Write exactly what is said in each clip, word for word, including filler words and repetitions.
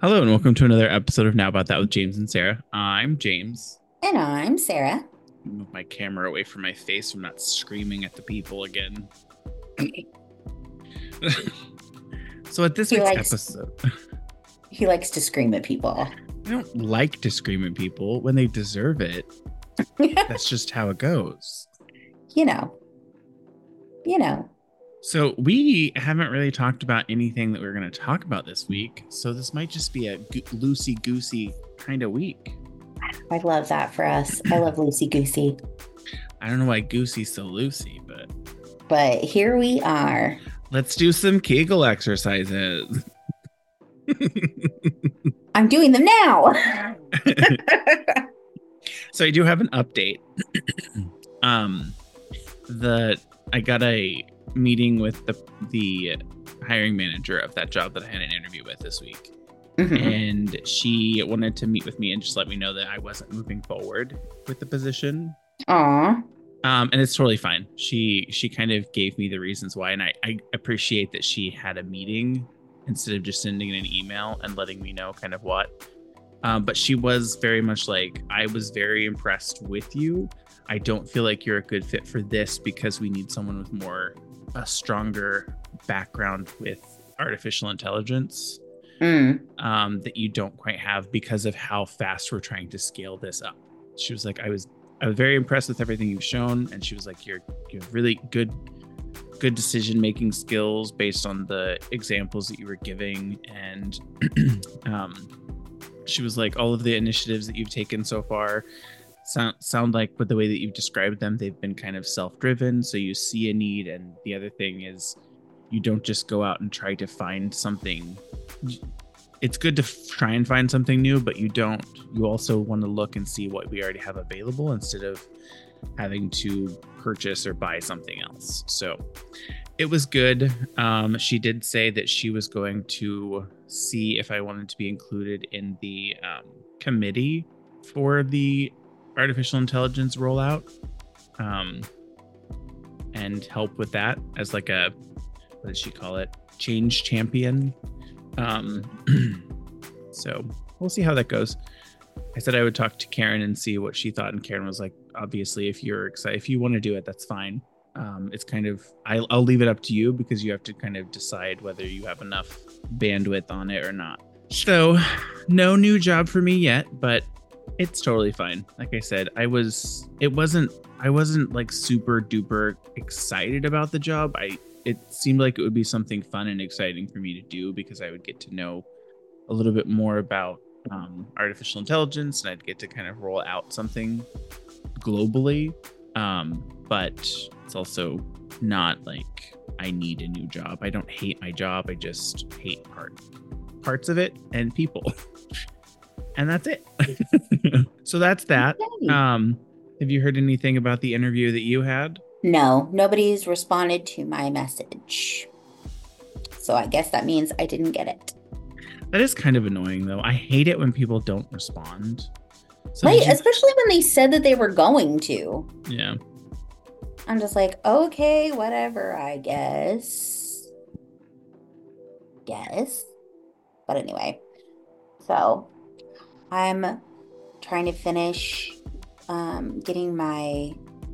Hello and welcome to another episode of Now About That with James and Sarah. I'm James. And I'm Sarah. Move my camera away from my face so I'm not screaming at the people again. So at this He week's likes- episode, He likes to scream at people. I don't like to scream at people when they deserve it. That's just how it goes. You know. You know. So we haven't really talked about anything that we're going to talk about this week. So this might just be a go- loosey-goosey kind of week. I love that for us. I love loosey goosey. I don't know why Goosey's so loosey, but But here we are. let's do some Kegel exercises. I'm doing them now. So I do have an update. um, the I got a meeting with the the hiring manager of that job that I had an interview with this week, Mhm. and she wanted to meet with me and just let me know that I wasn't moving forward with the position. Aw. Um, and it's totally fine. She she kind of gave me the reasons why, and I, I appreciate that she had a meeting instead of just sending an email and letting me know kind of what. Um, but she was very much like, I was very impressed with you. I don't feel like you're a good fit for this because we need someone with more a stronger background with artificial intelligence Mm. um, that you don't quite have because of how fast we're trying to scale this up. She was like, I was I was very impressed with everything you've shown, and she was like, you're you have really good good decision making skills based on the examples that you were giving, and um, she was like, all of the initiatives that you've taken so far sound sound like, with the way that you've described them, they've been kind of self-driven. So you see a need, and the other thing is, you don't just go out and try to find something. It's good to f- try and find something new, but you don't. You also want to look and see what we already have available instead of having to purchase or buy something else. So it was good. Um, she did say that she was going to see if I wanted to be included in the um, committee for the artificial intelligence rollout, um, and help with that as like a, what did she call it? Change champion. Um, so we'll see how that goes. I said I would talk to Karen and see what she thought, and Karen was like, obviously, if you're excited, if you want to do it, that's fine. Um, it's kind of, I'll, I'll leave it up to you because you have to kind of decide whether you have enough bandwidth on it or not. So no new job for me yet, but it's totally fine. Like I said, I was, it wasn't, I wasn't like super duper excited about the job. I, it seemed like it would be something fun and exciting for me to do because I would get to know a little bit more about um, artificial intelligence, and I'd get to kind of roll out something globally. Um, but it's also not like I need a new job. I don't hate my job. I just hate part parts of it and people. And that's it. So that's that. Yay. Um, have you heard anything about the interview that you had? No, nobody's responded to my message. So I guess that means I didn't get it. That is kind of annoying, though. I hate it when people don't respond. So Right, did you- especially when they said that they were going to. yeah. I'm just like, okay, whatever, I guess. Guess. But anyway, so I'm trying to finish um, getting my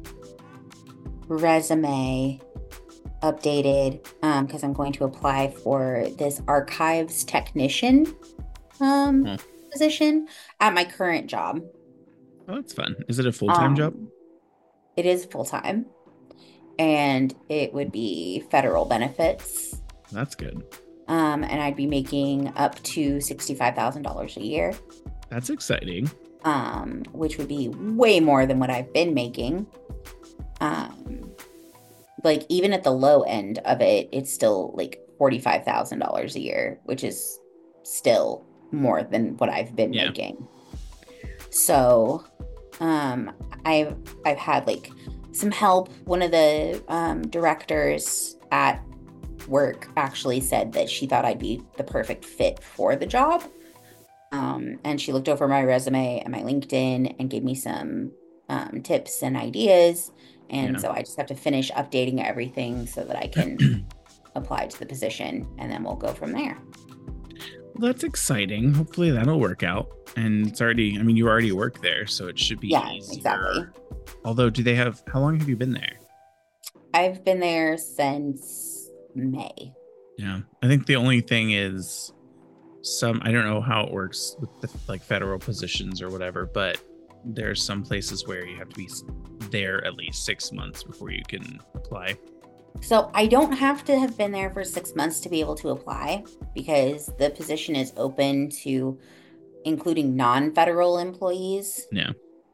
resume updated because I'm going to apply for this archives technician um, Hmm. position at my current job. Oh, that's fun. Is it a full-time Um, job? It is full-time, and it would be federal benefits. That's good. Um, and I'd be making up to sixty-five thousand dollars a year, That's exciting. um, which would be way more than what I've been making. Um, like even at the low end of it, it's still like forty-five thousand dollars a year, which is still more than what I've been Yeah. making. So, um, I've I've had like some help. One of the um, directors at work actually said that she thought I'd be the perfect fit for the job. Um, and she looked over my resume and my LinkedIn and gave me some um, tips and ideas. And Yeah. so I just have to finish updating everything so that I can apply to the position, and then we'll go from there. Well, that's exciting. Hopefully that'll work out. And it's already, I mean, you already work there, so it should be Yeah, easier. exactly. Although, do they have, how long have you been there? I've been there since May. Yeah. I think the only thing is some, I don't know how it works with the like federal positions or whatever, but there's some places where you have to be there at least six months before you can apply. So I don't have to have been there for six months to be able to apply because the position is open to including non-federal employees. Yeah.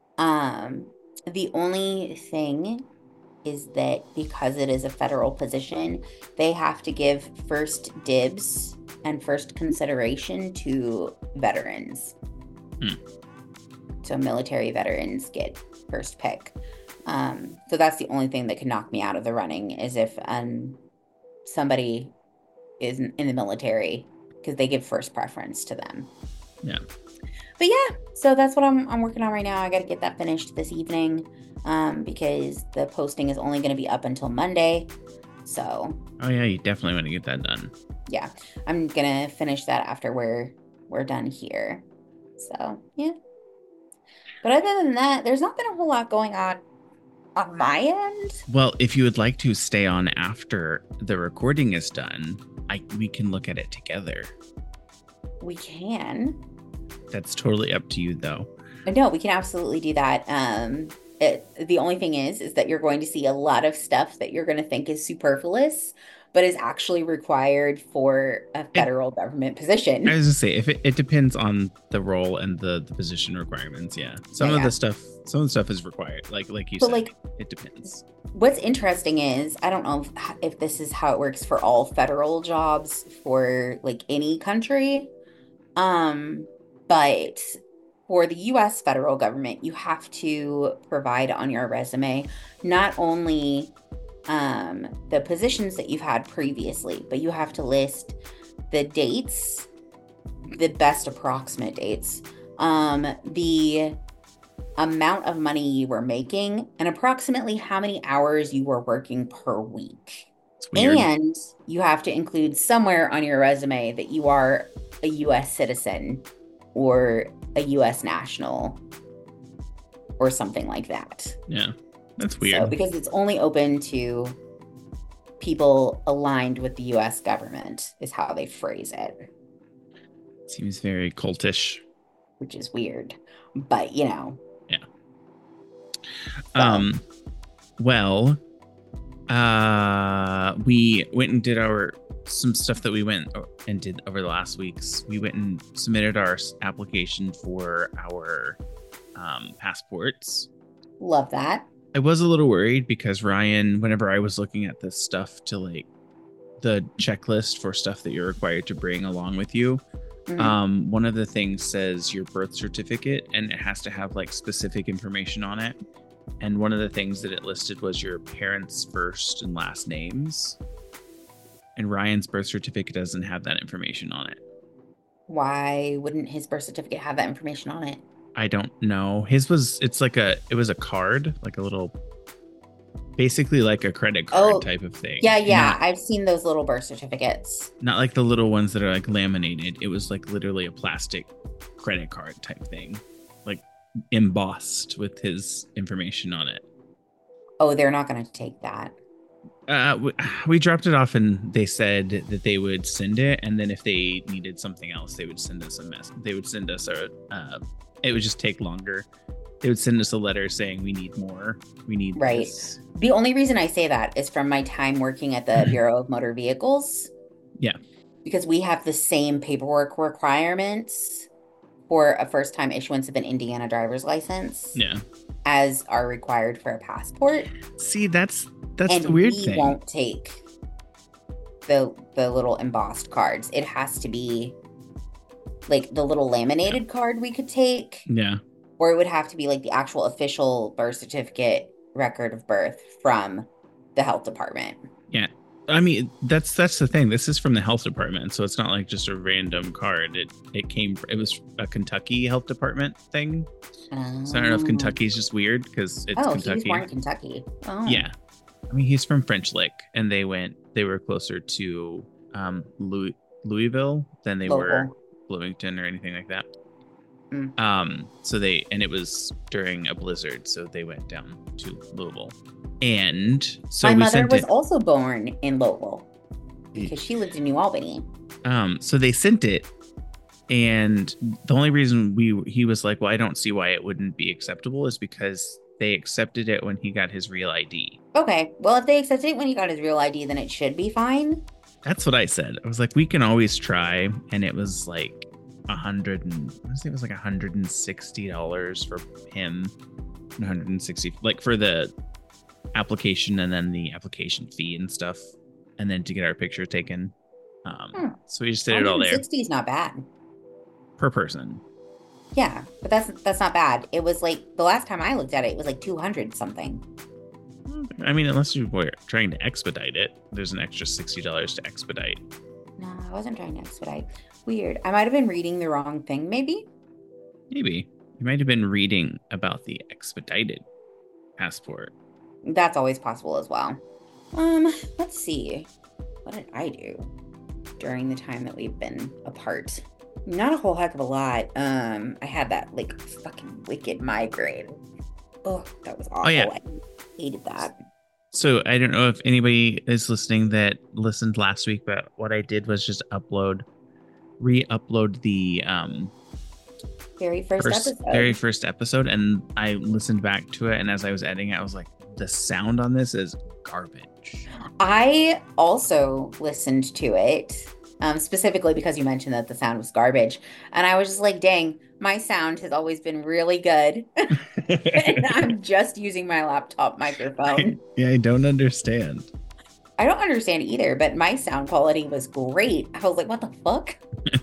Um, the only thing is that because it is a federal position, they have to give first dibs and first consideration to veterans. Hmm. So military veterans get first pick. Um, so that's the only thing that can knock me out of the running is if um, somebody is in the military because they give first preference to them. Yeah. But yeah, so that's what I'm I'm working on right now. I got to get that finished this evening um, because the posting is only going to be up until Monday. So. Oh yeah, you definitely want to get that done. Yeah, I'm gonna finish that after we're we're done here. So yeah. But other than that, there's not been a whole lot going on on my end. Well, if you would like to stay on after the recording is done, I we can look at it together. We can. That's totally up to you, though. No, we can absolutely do that. Um, it, the only thing is, is that you're going to see a lot of stuff that you're going to think is superfluous, but is actually required for a federal it, government position. I was gonna say, if it, it depends on the role and the, the position requirements, yeah. Some yeah, of yeah. the stuff, some of the stuff is required. Like like you but said, like, it depends. What's interesting is, I don't know if, if this is how it works for all federal jobs for like any country, um, but for the U S federal government, you have to provide on your resume not only um, the positions that you've had previously, but you have to list the dates, the best approximate dates, um, the amount of money you were making, and approximately how many hours you were working per week. And you have to include somewhere on your resume that you are a U S citizen or a U S national or something like that. Yeah, that's weird. So, because it's only open to people aligned with the U S government is how they phrase it. Seems very cultish. Which is weird. But, you know. Yeah. So. Um. Well, uh, we went and did our some stuff that we went and did over the last weeks. We went and submitted our application for our um, passports. Love that. I was a little worried because Ryan, whenever I was looking at this stuff to like the checklist for stuff that you're required to bring along with you, mm-hmm. um, one of the things says your birth certificate and it has to have like specific information on it. And one of the things that it listed was your parents' first and last names. And Ryan's birth certificate doesn't have that information on it. Why wouldn't his birth certificate have that information on it? I don't know. His was, it's like a, it was a card, like a little, basically like a credit card oh, type of thing. Yeah, yeah. Not, I've seen those little birth certificates. Not like the little ones that are like laminated. It was like literally a plastic credit card type thing, like embossed with his information on it. Oh, they're not going to take that. Uh, we, we dropped it off and they said that they would send it. And then if they needed something else, they would send us a mess. They would send us a, uh, it would just take longer. They would send us a letter saying we need more. We need right. This. The only reason I say that is from my time working at the Bureau of Motor Vehicles. Yeah. Because we have the same paperwork requirements for a first time issuance of an Indiana driver's license. Yeah. As are required for a passport. See, that's that's and the weird we thing. Won't take the the little embossed cards. It has to be like the little laminated card we could take. Yeah. Or it would have to be like the actual official birth certificate record of birth from the health department. Yeah. I mean, that's that's the thing. This is from the health department, so it's not like just a random card. It it came. It was a Kentucky health department thing. Um, so I don't know if Kentucky's just weird because it's oh, Kentucky. Oh, he was born in Kentucky. Oh. Yeah, I mean he's from French Lick, and they went. They were closer to um Louis, Louisville than they Local. were Bloomington or anything like that. Mm. Um, so they and it was during a blizzard, so they went down to Louisville. And so my we mother sent was it, also born in Louisville because she lived in New Albany. Um, so they sent it, and the only reason we he was like, well, I don't see why it wouldn't be acceptable is because they accepted it when he got his real I D. Okay, well, if they accepted it when he got his real I D, then it should be fine. That's what I said. I was like, we can always try, and it was like a hundred and I think it was like a hundred and sixty dollars for him, one hundred and sixty like for the application and then the application fee and stuff, and then to get our picture taken. Um, hmm. So we just did it all there. sixty is not bad per person. Yeah, but that's that's not bad. It was like the last time I looked at it, it was like two hundred something. I mean, unless you were trying to expedite it, there's an extra sixty dollars to expedite. No, I wasn't trying to expedite. Weird. I might have been reading the wrong thing, maybe. Maybe you might have been reading about the expedited passport. That's always possible as well. Um, let's see. What did I do during the time that we've been apart? Not a whole heck of a lot. Um, I had that like fucking wicked migraine. Oh, that was awful. Oh, yeah. I hated that. So I don't know if anybody is listening that listened last week, but what I did was just upload, re-upload the um very first, first episode. Very first episode, and I listened back to it, and as I was editing it, I was like, the sound on this is garbage. I also listened to it. Um, specifically because you mentioned that the sound was garbage. And I was just like, dang, my sound has always been really good. And I'm just using my laptop microphone. I, yeah, I don't understand. I don't understand either, but my sound quality was great. I was like, what the fuck?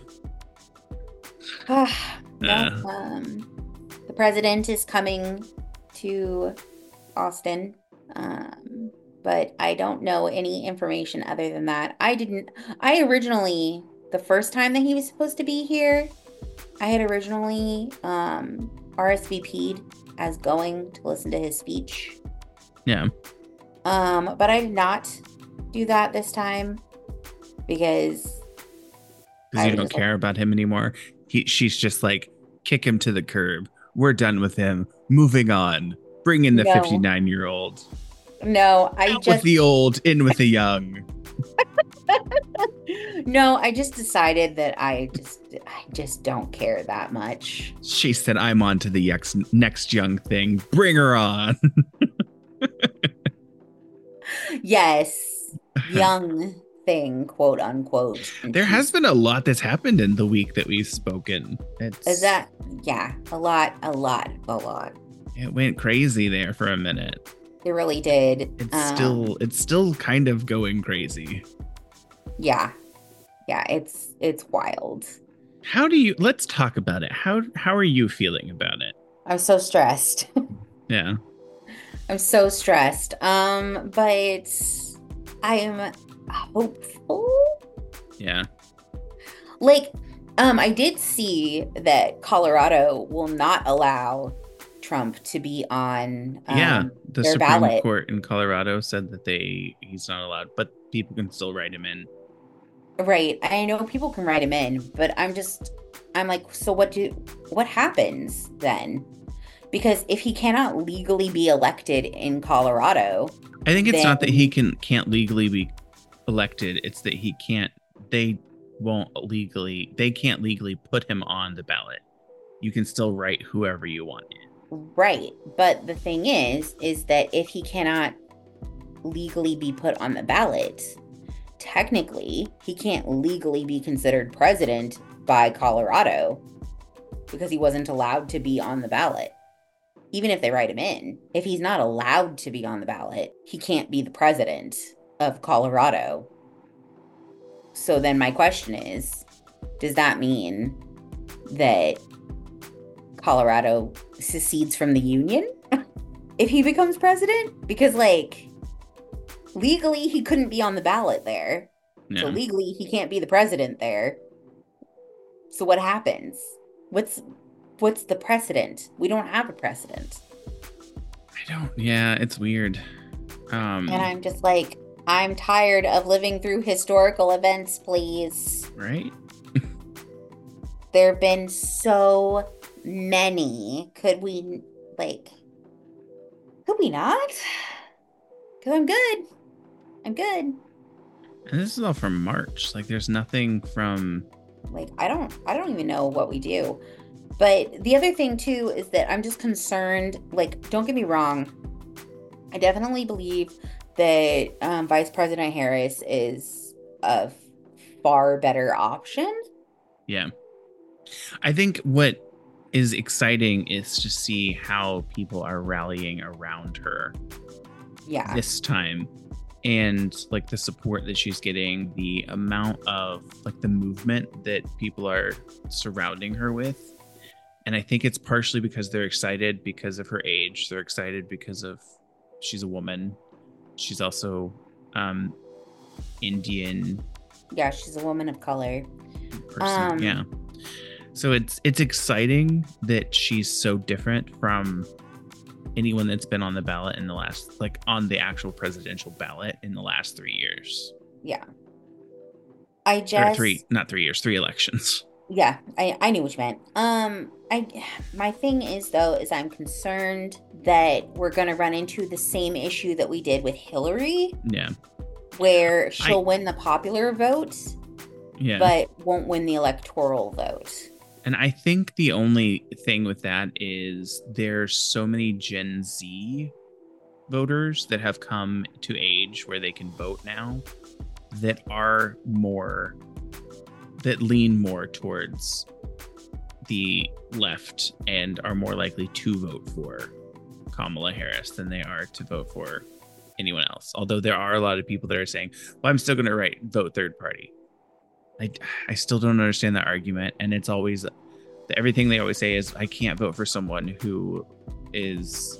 uh, well, um, the president is coming to Austin. Um, But I don't know any information other than that. I didn't, I originally, the first time that he was supposed to be here, I had originally um, R S V P'd as going to listen to his speech. Yeah. Um, but I did not do that this time because. Because you don't care like, about him anymore. He, she's just like, kick him to the curb. We're done with him. Moving on. Bring in the fifty-nine-year-old. No, I Out just with the old, in with the young. No, I just decided that I just I just don't care that much. She said, I'm on to the next, next young thing. Bring her on. Yes. Young thing, quote unquote. There has been a lot that's happened in the week that we've spoken. It's, Is that yeah, a lot, a lot, a lot. It went crazy there for a minute. It really did. It's um, still it's still kind of going crazy. Yeah. Yeah, it's it's wild. How do you let's talk about it. How how are you feeling about it? I'm so stressed. Yeah. I'm so stressed. Um, but I am hopeful. Yeah. Like, um, I did see that Colorado will not allow Trump to be on um, yeah the their Supreme ballot. Court in Colorado said that they he's not allowed, but people can still write him in. Right. I know people can write him in, but I'm just I'm like, so what do what happens then? Because if he cannot legally be elected in Colorado, I think it's then, not that he can can't legally be elected, it's that he can't they won't legally they can't legally put him on the ballot. You can still write whoever you want in. Right. But the thing is, is that if he cannot legally be put on the ballot, technically, he can't legally be considered president by Colorado because he wasn't allowed to be on the ballot. Even if they write him in, if he's not allowed to be on the ballot, he can't be the president of Colorado. So then my question is, does that mean that Colorado secedes from the union if he becomes president? Because like legally he couldn't be on the ballot there. Yeah. So legally he can't be the president there. So what happens? What's what's the precedent? We don't have a precedent. I don't yeah, it's weird. Um And I'm just like, I'm tired of living through historical events, please. Right? There have been so many. Could we, like, could we not? Because I'm good. I'm good. And this is all from March. Like, there's nothing from. Like, I don't, I don't even know what we do. But the other thing too is that I'm just concerned. Like, don't get me wrong. I definitely believe that um, Vice President Harris is a far better option. Yeah. I think what is exciting is to see how people are rallying around her. Yeah. This time. And like the support that she's getting, the amount of like the movement that people are surrounding her with. And I think it's partially because they're excited because of her age. They're excited because of she's a woman. She's also um, Indian. Yeah, she's a woman of color. Person. Um, yeah. So it's it's exciting that she's so different from anyone that's been on the ballot in the last, like on the actual presidential ballot in the last three years. Yeah. I just or three, not three years, three elections. Yeah, I, I knew what you meant. Um, I my thing is though is I'm concerned that we're gonna run into the same issue that we did with Hillary. Yeah. Where she'll I, win the popular vote, yeah, but won't win the electoral vote. And I think the only thing with that is there's so many Gen Z voters that have come to age where they can vote now that are more that lean more towards the left and are more likely to vote for Kamala Harris than they are to vote for anyone else. Although there are a lot of people that are saying, well, I'm still going to write vote third party. I, I still don't understand that argument. And it's always everything they always say is I can't vote for someone who is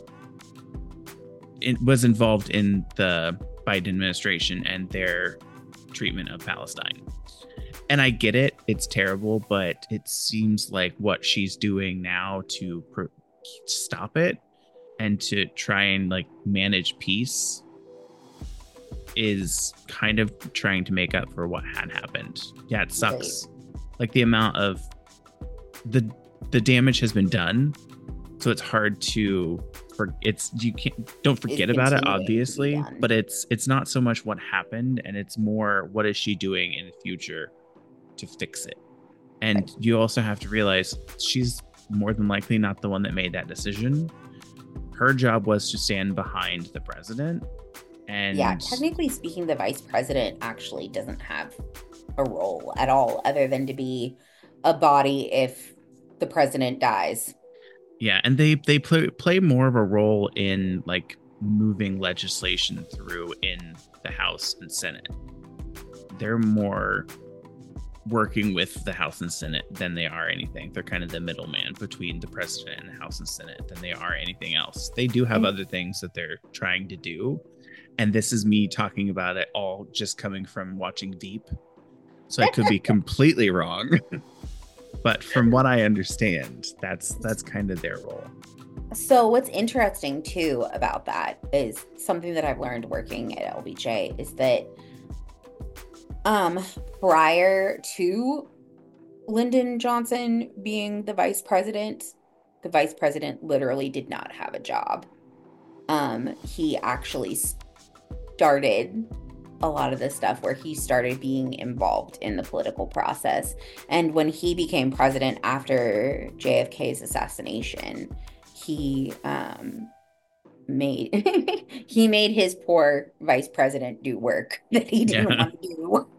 it was involved in the Biden administration and their treatment of Palestine. And I get it. It's terrible, but it seems like what she's doing now to pr- stop it and to try and like manage peace is kind of trying to make up for what had happened. Yeah, it sucks. Right. Like the amount of the the damage has been done, so it's hard to for it's you can't don't forget about it obviously, but it's it's not so much what happened and it's more what is she doing in the future to fix it. And right. You also have to realize she's more than likely not the one that made that decision. Her job was to stand behind the president. And yeah, technically speaking, the vice president actually doesn't have a role at all other than to be a body if the president dies. Yeah, and they they play play more of a role in like moving legislation through in the House and Senate. They're more working with the House and Senate than they are anything. They're kind of the middleman between the president and the House and Senate than they are anything else. They do have other things that they're trying to do. And this is me talking about it all just coming from watching Veep. So I could be completely wrong. But from what I understand, that's that's kind of their role. So what's interesting too about that is something that I've learned working at L B J is that um, prior to Lyndon Johnson being the vice president, the vice president literally did not have a job. Um, he actually started a lot of the stuff where he started being involved in the political process. And when he became president after J F K's assassination, he um, made he made his poor vice president do work that he didn't yeah. want to do.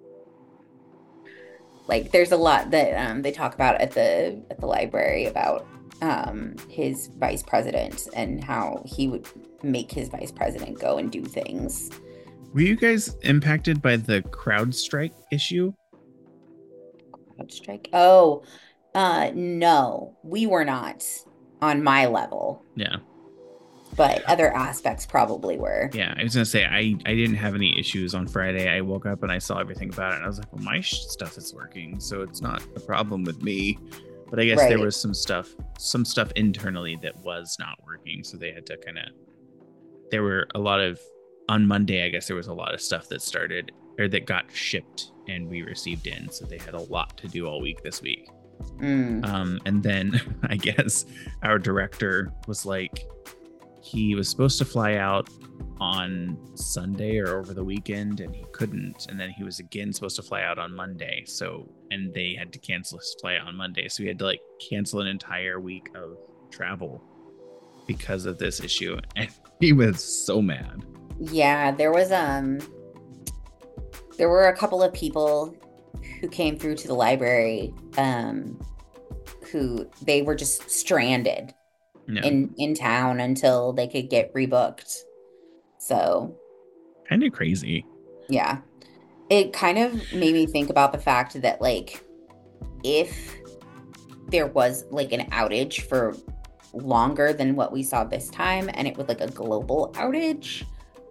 Like there's a lot that um, they talk about at the at the library about um, his vice president and how he would make his vice president go and do things. Were you guys impacted by the CrowdStrike issue? CrowdStrike? Oh, uh, no, we were not on my level. Yeah. But other aspects probably were. Yeah, I was going to say, I, I didn't have any issues on Friday. I woke up and I saw everything about it. And I was like, well, my sh- stuff is working, so it's not a problem with me. But I guess right. there was some stuff, some stuff internally that was not working. So they had to kind of, there were a lot of, on Monday, I guess there was a lot of stuff that started or that got shipped and we received in. So they had a lot to do all week this week. Mm. Um, and then I guess our director was like, he was supposed to fly out on Sunday or over the weekend, and he couldn't. And then he was again supposed to fly out on Monday. So, and they had to cancel his flight on Monday. So we had to like cancel an entire week of travel because of this issue. And he was so mad. Yeah, there was um there were a couple of people who came through to the library um who they were just stranded Yeah. in in town until they could get rebooked. So Kind of crazy. yeah, it kind of made me think about the fact that like if there was like an outage for longer than what we saw this time and it was like a global outage,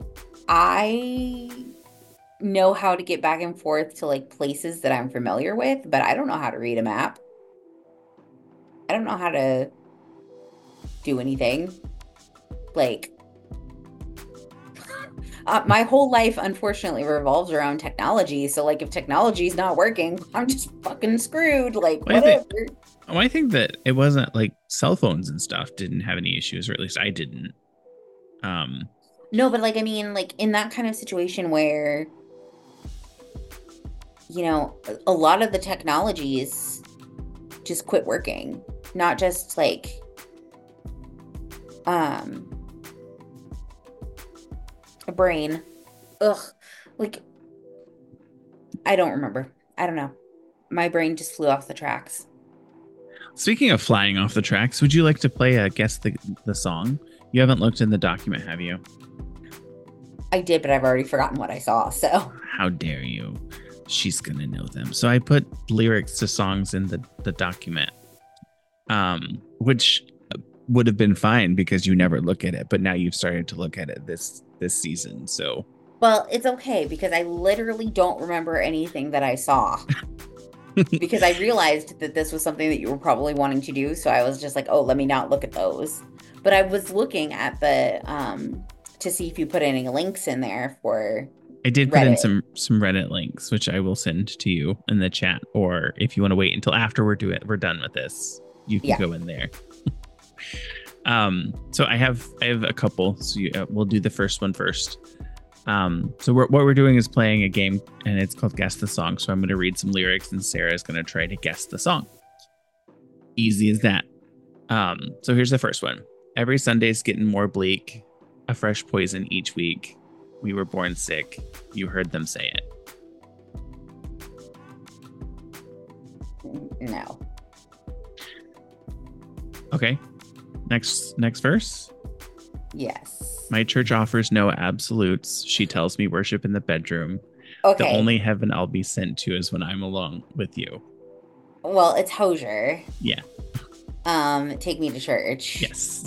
I know how to get back and forth to like places that I'm familiar with, but I don't know how to read a map. I don't know how to do anything. Like, uh, my whole life, unfortunately, revolves around technology. So, like, if technology's not working, I'm just fucking screwed. Like, Well, I whatever. think, well, I think that it wasn't like cell phones and stuff didn't have any issues, or at least I didn't. Um, No, but like, I mean, like, in that kind of situation where, you know, a lot of the technologies just quit working, not just like, um, a brain. Ugh, like, I don't remember. I don't know. My brain just flew off the tracks. Speaking of flying off the tracks, would you like to play a guess the the song? You haven't looked in the document, have you? I did, but I've already forgotten what I saw. So How dare you? She's gonna know them. So I put lyrics to songs in the the document, um, which would have been fine because you never look at it, but now you've started to look at it this this season. So well, it's okay because I literally don't remember anything that I saw. Because I realized that this was something that you were probably wanting to do. So I was just like, oh, let me not look at those. But I was looking at the, um, to see if you put any links in there for I did put Reddit. in some some Reddit links, which I will send to you in the chat. Or if you want to wait until after we're do it, we're done with this, you can Yeah. go in there. um, so I have I have a couple. So you, uh, we'll do the first one first. Um, so we're, what we're doing is playing a game, and it's called Guess the Song. So I'm going to read some lyrics, and Sarah is going to try to guess the song. Easy as that. Um, so here's the first one. Every Sunday's getting more bleak. A fresh poison each week. We were born sick. You heard them say it. No. Okay. Next next verse. Yes. My church offers no absolutes. She tells me worship in the bedroom. Okay. The only heaven I'll be sent to is when I'm alone with you. Well, it's Hosier. Yeah. Um, Take Me to Church. Yes.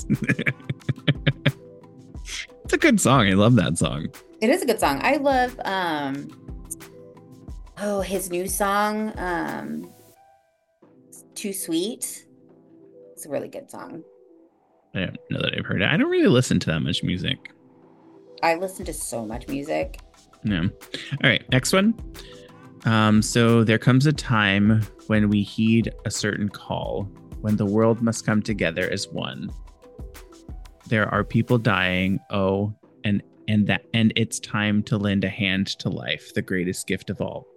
It's a good song. I love that song. It is a good song. I love um oh his new song, um Too Sweet. It's a really good song. I don't know that I've heard it. I don't really listen to that much music. I listen to so much music. No. All right. Next one. Um, so there comes a time when we heed a certain call, when the world must come together as one. There are people dying. Oh, and and that and it's time to lend a hand to life, the greatest gift of all.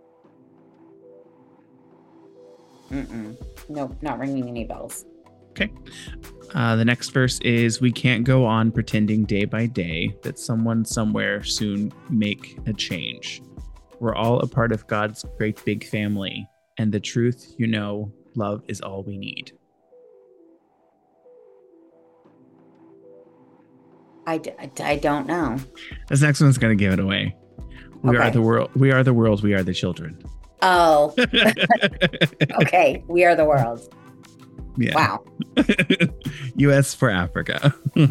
Mm-mm. Nope, not ringing any bells. Okay. Uh, the next verse is, we can't go on pretending day by day that someone somewhere soon make a change. We're all a part of God's great big family. And the truth, you know, love is all we need. I, d- I, d- I don't know. This next one's going to give it away. We Okay. are the world. We are the world. We are the children. Oh, okay. We are the world. Yeah. Wow. U S for Africa.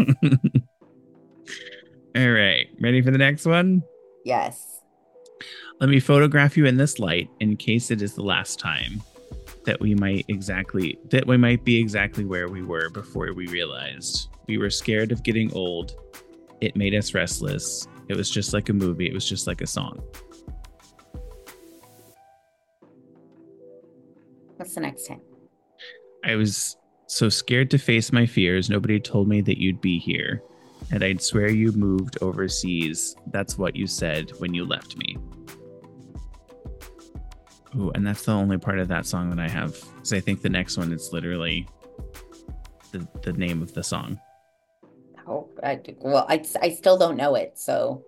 All right. Ready for the next one? Yes. Let me photograph you in this light in case it is the last time that we might exactly that we might be exactly where we were before we realized. We were scared of getting old. It made us restless. It was just like a movie. It was just like a song. What's the next hint? I was so scared to face my fears. Nobody told me that you'd be here. And I'd swear you moved overseas. That's what you said when you left me. Ooh, and that's the only part of that song that I have. Because I think the next one is literally the, the name of the song. Oh, I, well, I, I still don't know it, so.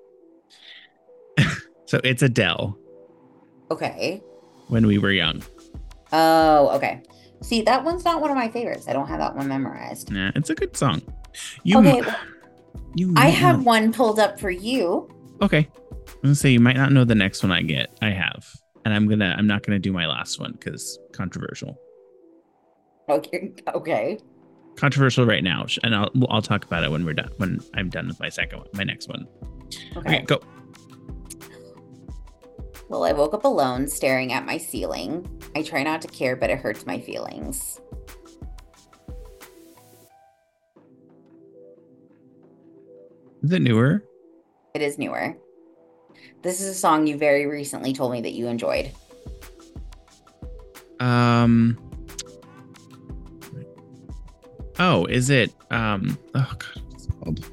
So it's Adele. Okay. When We Were Young. Oh, okay. See, that one's not one of my favorites. I don't have that one memorized. Yeah, it's a good song. You, okay, m- well, you I have not... one pulled up for you. Okay. I'm gonna say you might not know the next one I get. I have. And I'm gonna I'm not gonna do my last one because controversial. Okay. Okay. Controversial right now. And I'll I'll talk about it when we're done when I'm done with my second one, my next one. Okay, okay go. Well, I woke up alone staring at my ceiling. I try not to care, but it hurts my feelings. Is it newer? It is newer. This is a song you very recently told me that you enjoyed. Um. Oh, is it? Um. Oh God, what's it called?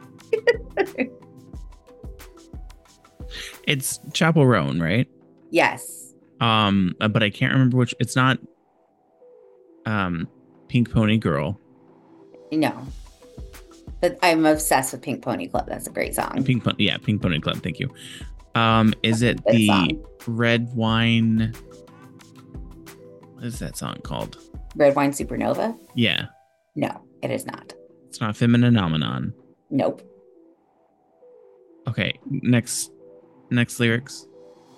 It's Chapel Roan, right? Yes. Um, but I can't remember which. It's not. Um, Pink Pony Girl. No. But I'm obsessed with Pink Pony Club. That's a great song. Pink Pony, yeah, Pink Pony Club. Thank you. Um, is it Good the song. Red Wine? What is that song called? Red Wine Supernova? Yeah. No, it is not. It's not Femininomenon. Nope. Okay, next, next lyrics.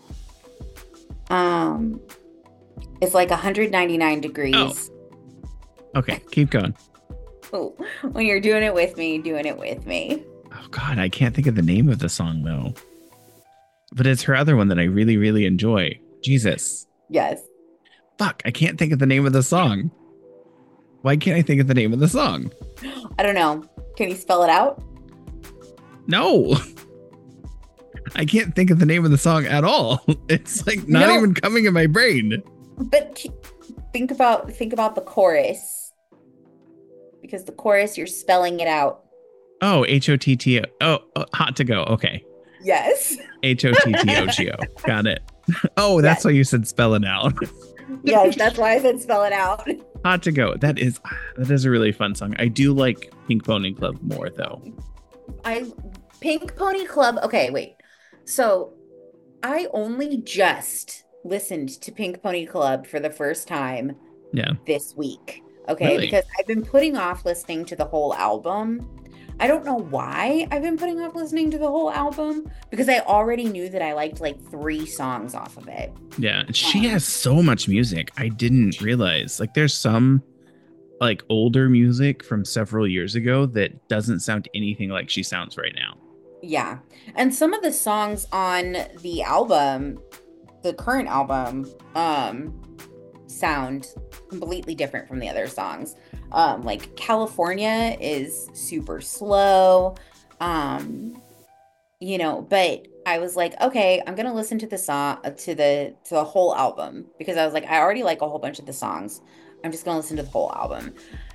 Um, it's like one hundred ninety-nine degrees. Oh. Okay, keep going. Ooh, when you're doing it with me, doing it with me. Oh God, I can't think of the name of the song though. But it's her other one that I really, really enjoy. Jesus. Yes. Fuck, I can't think of the name of the song. Why can't I think of the name of the song? I don't know. Can you spell it out? No. I can't think of the name of the song at all. It's like not No. even coming in my brain. But think about think about the chorus. Because the chorus, you're spelling it out. Oh, H O T T O. Oh, oh, Hot to Go. Okay. Yes. H O T T O G O. Got it. Oh, that's Yes. why you said spell it out. Yes, that's why I said spell it out. Hot to Go. That is that is a really fun song. I do like Pink Pony Club more though. I Pink Pony Club. Okay, wait. So I only just listened to Pink Pony Club for the first time Yeah. this week. Okay, Really? because I've been putting off listening to the whole album. I don't know why I've been putting off listening to the whole album because I already knew that I liked like three songs off of it. Yeah. She has so much music. I didn't realize. Like there's some like older music from several years ago that doesn't sound anything like she sounds right now. Yeah. And some of the songs on the album, the current album, um, sound completely different from the other songs. Um, like California is super slow. Um, you know, but I was like, okay, I'm gonna listen to the song to the to the whole album because I was like, I already like a whole bunch of the songs. I'm just gonna listen to the whole album.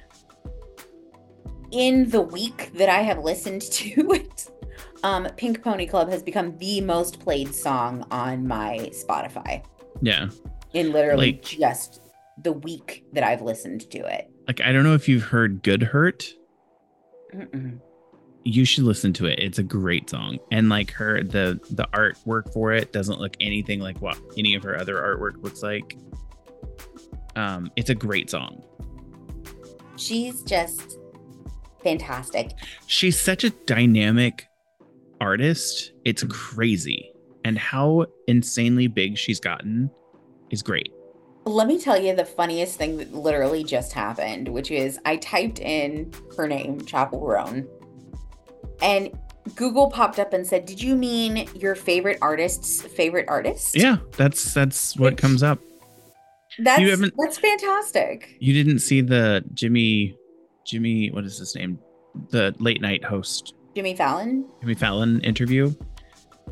In the week that I have listened to it, um, Pink Pony Club has become the most played song on my Spotify. Yeah. In literally Like- just the week that I've listened to it. Like I don't know if you've heard Good Hurt. Mm-mm. You should listen to it. It's a great song. And like her the the artwork for it doesn't look anything like what any of her other artwork looks like. Um, it's a great song. She's just fantastic. She's such a dynamic artist. It's crazy. And how insanely big she's gotten is great. Let me tell you the funniest thing that literally just happened, which is I typed in her name, Chapel Roan, and Google popped up and said, "Did you mean your favorite artist's favorite artist?" Yeah, that's that's what Which- comes up. That's You haven't- that's fantastic. You didn't see the Jimmy Jimmy, what is his name? The late night host, Jimmy Fallon? Jimmy Fallon interview.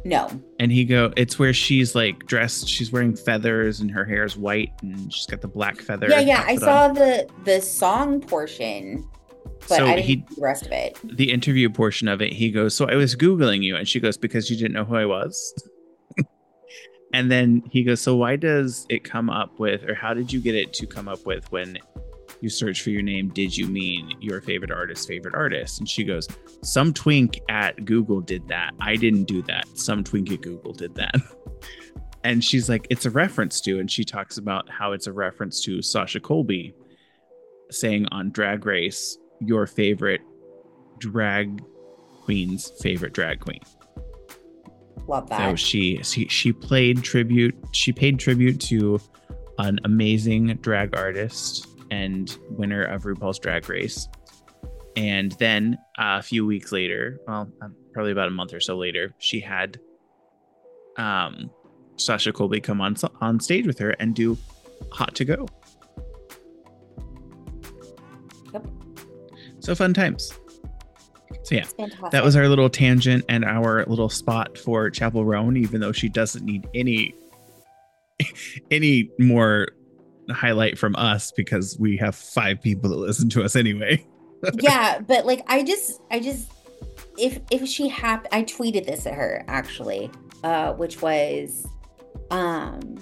No. And he go, it's where she's like dressed, she's wearing feathers and her hair is white and she's got the black feather. Yeah, yeah. I saw on. the the song portion, but so I didn't he, see the rest of it. The interview portion of it, he goes, so I was Googling you. And she goes, because you didn't know who I was. And then he goes, so why does it come up with, or how did you get it to come up with when you search for your name? Did you mean your favorite artist, favorite artist? And she goes, some twink at Google did that. I didn't do that. Some twink at Google did that. And she's like, it's a reference to, and she talks about how it's a reference to Sasha Colby saying on Drag Race, your favorite drag queen's favorite drag queen. Love that. So she, she she played tribute. She paid tribute to an amazing drag artist and winner of RuPaul's Drag Race. And then uh, a few weeks later, well, probably about a month or so later, she had um, Sasha Colby come on on stage with her and do "Hot to Go." Yep. So fun times. So yeah, that was our little tangent and our little spot for Chappell Roan, even though she doesn't need any any more highlight from us because we have five people that listen to us anyway. Yeah, but like I just I just if if she happened, I tweeted this at her actually, uh, which was um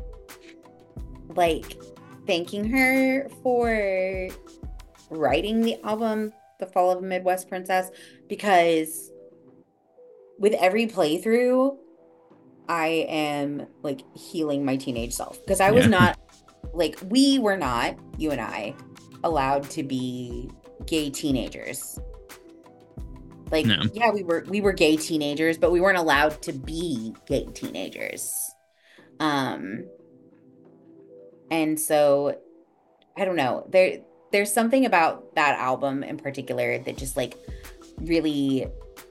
like thanking her for writing the album The Fall of a Midwest Princess, because with every playthrough I am like healing my teenage self, because I was yeah. not like we were not you and I allowed to be gay teenagers. Like no. yeah we were we were gay teenagers, but we weren't allowed to be gay teenagers. Um and so I don't know, there there's something about that album in particular that just like really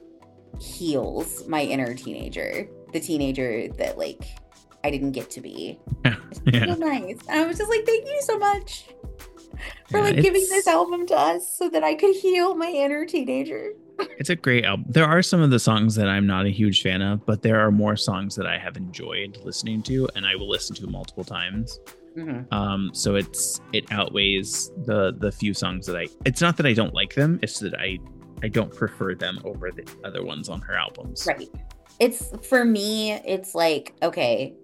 heals my inner teenager, the teenager that like I didn't get to be. Yeah. Yeah. So nice. And I was just like, thank you so much for yeah, like giving this album to us so that I could heal my inner teenager. It's a great album. There are some of the songs that I'm not a huge fan of, but there are more songs that I have enjoyed listening to and I will listen to multiple times. Mm-hmm. Um, so it's it outweighs the the few songs that I. It's not that I don't like them; it's that I I don't prefer them over the other ones on her albums. Right. It's for me. It's like okay,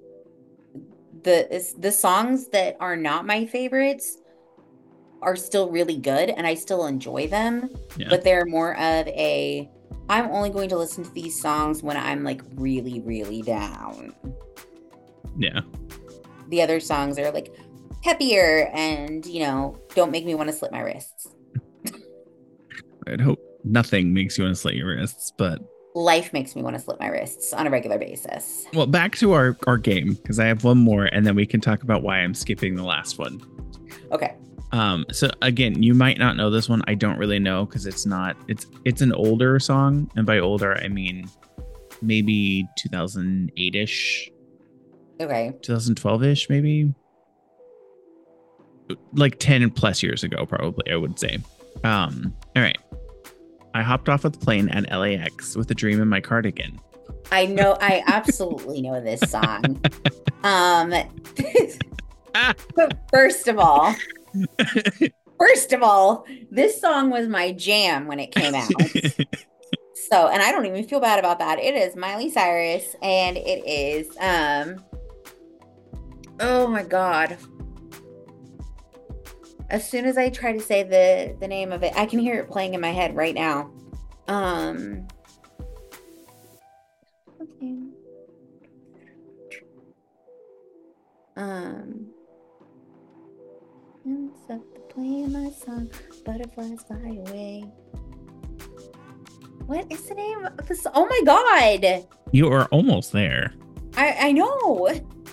the it's, the songs that are not my favorites are still really good, and I still enjoy them. Yeah. But they're more of a. I'm only going to listen to these songs when I'm like really really down. Yeah. The other songs are like peppier and, you know, don't make me want to slit my wrists. I'd hope nothing makes you want to slit your wrists, but life makes me want to slit my wrists on a regular basis. Well, back to our, our game, because I have one more and then we can talk about why I'm skipping the last one. Okay. Um, so again, you might not know this one. I don't really know because it's not it's it's an older song. And by older, I mean maybe two thousand eight-ish. Okay. twenty twelve-ish, maybe. Like ten plus years ago, probably, I would say. Um, all right. I hopped off of the plane at L A X with a dream in my cardigan. I know. I absolutely know this song. um, first of all, first of all, this song was my jam when it came out. So, and I don't even feel bad about that. It is Miley Cyrus, and it is um. Oh my God. As soon as I try to say the, the name of it, I can hear it playing in my head right now. Um, okay. Um, up the plane, my song, butterflies fly away. What is the name of the song? Oh my God. You are almost there. I, I know.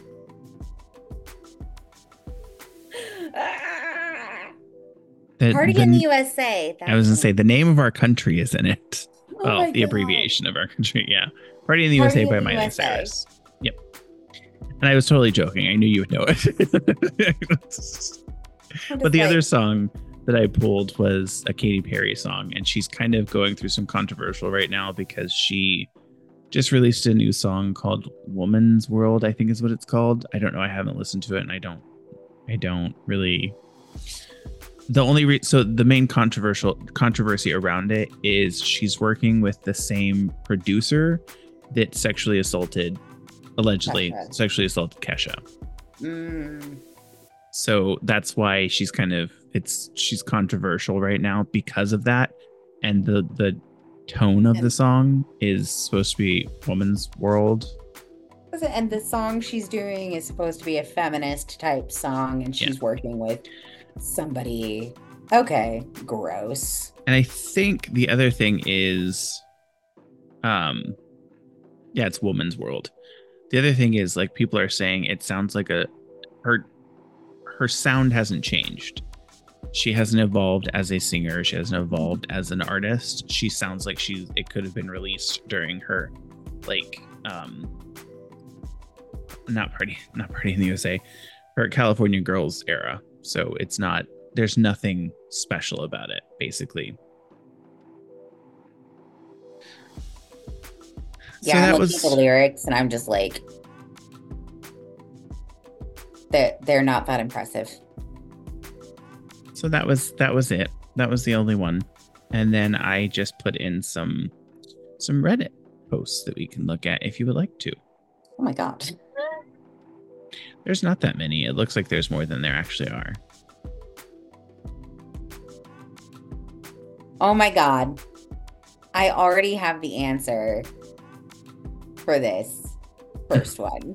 The, Party the, in the U S A. I was going to say the name of our country is in it. Oh well, the God. abbreviation of our country. Yeah. Party in the Party U S A by Miley U S A. Cyrus. Yep. And I was totally joking. I knew you would know it. But the like... other song that I pulled was a Katy Perry song. And she's kind of going through some controversial right now because she just released a new song called Woman's World, I think is what it's called. I don't know. I haven't listened to it, and I don't I don't really the only re- so the main controversial controversy around it is she's working with the same producer that sexually assaulted allegedly Kesha. sexually assaulted Kesha. Mm. So that's why she's kind of it's she's controversial right now because of that. And the the tone of the song is supposed to be Woman's World. And the song she's doing is supposed to be a feminist type song, and she's yeah. working with somebody. Okay, gross. And I think the other thing is, um, yeah, it's Woman's World. The other thing is, like, people are saying it sounds like a her her sound hasn't changed. She hasn't evolved as a singer. She hasn't evolved as an artist. She sounds like she's it could have been released during her, like, um, not party, not party in the U S A, her California Girls era. So it's not. There's nothing special about it, basically. Yeah, so I'm looking was... at the lyrics, and I'm just like, they're they're not that impressive. So that was that was it. That was the only one. And then I just put in some some Reddit posts that we can look at if you would like to. Oh my god. There's not that many. It looks like there's more than there actually are. Oh my god. I already have the answer for this first one.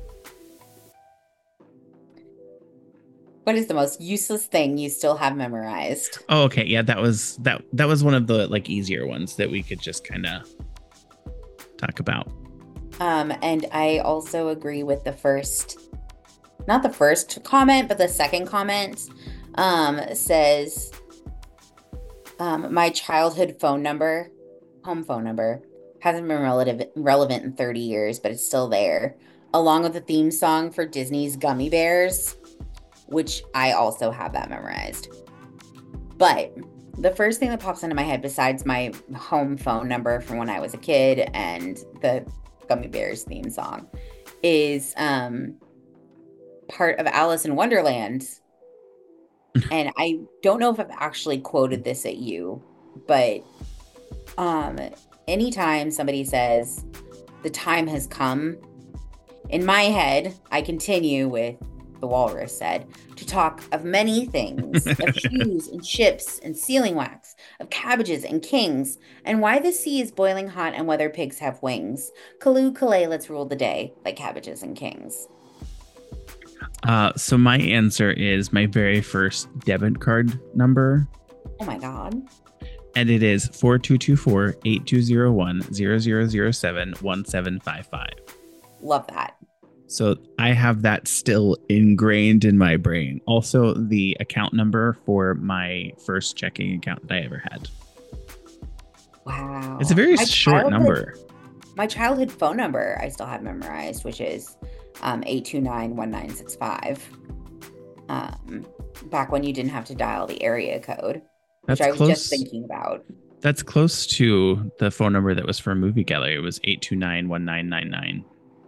What is the most useless thing you still have memorized? Oh, okay. Yeah, that was that that was one of the like easier ones that we could just kind of talk about. Um, and I also agree with the first, not the first comment, but the second comment. Um, says, um, my childhood phone number, home phone number, hasn't been relative, relevant in thirty years, but it's still there, along with the theme song for Disney's Gummy Bears, which I also have that memorized. But the first thing that pops into my head, besides my home phone number from when I was a kid and the Gummy Bears theme song, is um, part of Alice in Wonderland. And I don't know if I've actually quoted this at you, but um, anytime somebody says, the time has come, in my head, I continue with, the walrus said, to talk of many things, of shoes and ships and sealing wax, of cabbages and kings, and why the sea is boiling hot and whether pigs have wings. Callooh, Calais, let's rule the day, like cabbages and kings. Uh, so my answer is my very first debit card number. Oh my god. And it is four two two four, eight two zero one, zero zero zero seven, one seven five five. Love that. So I have that still ingrained in my brain. Also, the account number for my first checking account that I ever had. Wow. It's a very my short number. My childhood phone number I still have memorized, which is um, eight two nine, one nine six five. Um, back when you didn't have to dial the area code, That's which I was close. just thinking about. That's close to the phone number that was for Movie Gallery. It was eight two nine, one nine nine nine.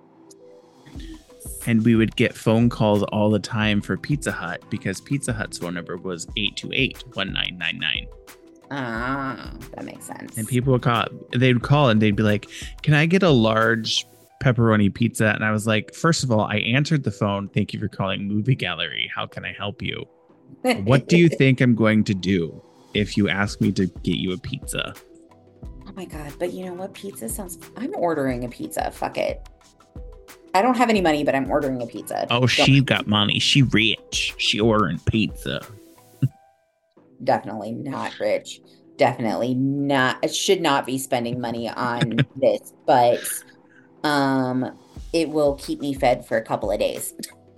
And we would get phone calls all the time for Pizza Hut because Pizza Hut's phone number was eight two eight, one nine nine nine. Ah, that makes sense. And people would call, they'd call and they'd be like, can I get a large pepperoni pizza? And I was like, first of all, I answered the phone. Thank you for calling Movie Gallery. How can I help you? What do you think I'm going to do if you ask me to get you a pizza? Oh my God. But you know what? Pizza sounds, I'm ordering a pizza. Fuck it. I don't have any money, but I'm ordering a pizza. Oh, don't she got money. She rich. She ordering pizza. Definitely not rich. Definitely not. I should not be spending money on this, but um, it will keep me fed for a couple of days.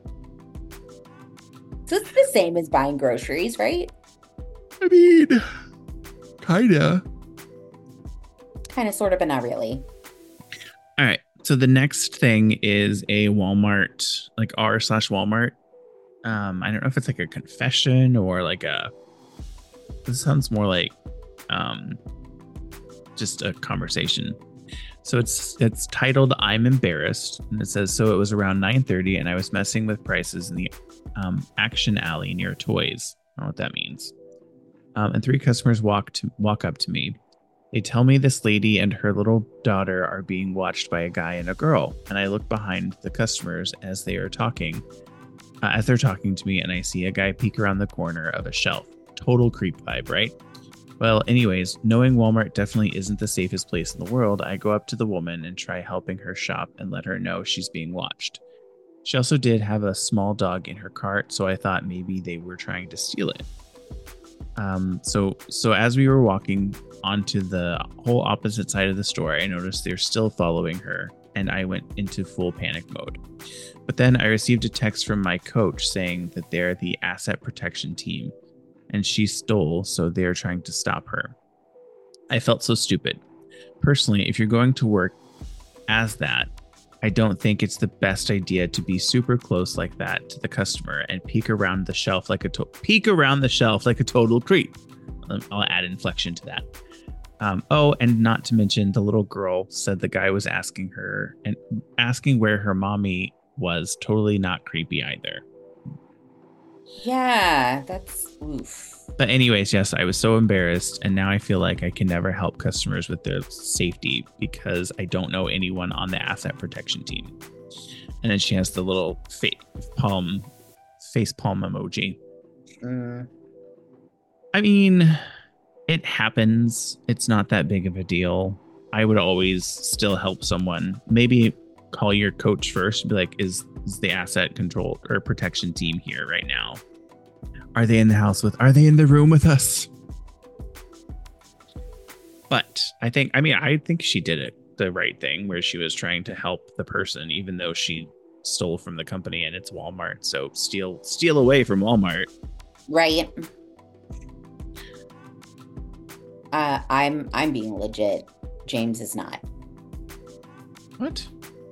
So it's the same as buying groceries, right? I mean, kinda. Kind of, sort of, but not really. All right. So the next thing is a Walmart, like r slash Walmart. Um, I don't know if it's like a confession or like a. This sounds more like um, just a conversation. So it's it's titled "I'm Embarrassed," and it says, "So it was around nine thirty, and I was messing with prices in the um, Action Alley near Toys." I don't know what that means. Um, and three customers walk to walk up to me. They tell me this lady and her little daughter are being watched by a guy and a girl, and I look behind the customers as they are talking, uh, as they're talking to me, and I see a guy peek around the corner of a shelf. Total creep vibe, right? Well, anyways, knowing Walmart definitely isn't the safest place in the world, I go up to the woman and try helping her shop and let her know she's being watched. She also did have a small dog in her cart, so I thought maybe they were trying to steal it. Um, so so as we were walking onto the whole opposite side of the store, I noticed they're still following her, and I went into full panic mode. But then I received a text from my coach saying that they're the asset protection team, and she stole, so they're trying to stop her. I felt so stupid. Personally, if you're going to work as that, I don't think it's the best idea to be super close like that to the customer and peek around the shelf like a to- peek around the shelf like a total creep. I'll add inflection to that. Um, oh, and not to mention the little girl said the guy was asking her and asking where her mommy was. Totally not creepy either. Yeah, that's oof. But anyways, yes, I was so embarrassed, and now I feel like I can never help customers with their safety because I don't know anyone on the asset protection team. And then she has the little face palm, face palm emoji. Mm. I mean, it happens. It's not that big of a deal. I would always still help someone. Maybe call your coach first and be like, is, is the asset control or protection team here right now? Are they in the house with, are they in the room with us? But I think, I mean, I think she did it the right thing where she was trying to help the person, even though she stole from the company and it's Walmart. So steal, steal away from Walmart. Right. Uh, I'm, I'm being legit. James is not. What?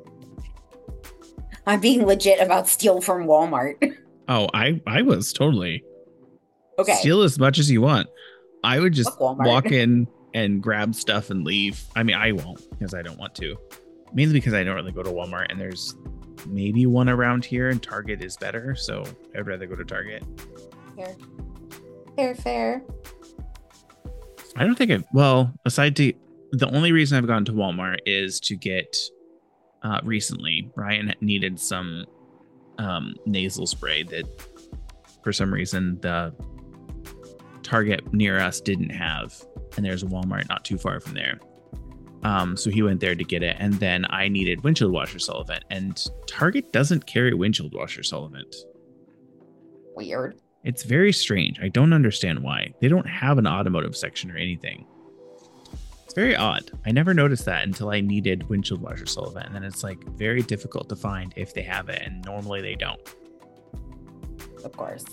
I'm being legit about steal from Walmart. Oh, I, I was totally. Okay. Steal as much as you want. I would just Walmart. walk in and grab stuff and leave. I mean, I won't because I don't want to. Mainly because I don't really go to Walmart, and there's maybe one around here, and Target is better. So I'd rather go to Target. Fair. Fair, fair. I don't think I, well, aside to, the only reason I've gone to Walmart is to get, uh, recently, Ryan needed some um, nasal spray that for some reason the Target near us didn't have, and there's a Walmart not too far from there. Um, so he went there to get it, and then I needed windshield washer solvent, and Target doesn't carry windshield washer solvent. Weird. It's very strange. I don't understand why. They don't have an automotive section or anything. It's very odd. I never noticed that until I needed windshield washer solvent, and then it's like very difficult to find if they have it, and normally they don't. Of course.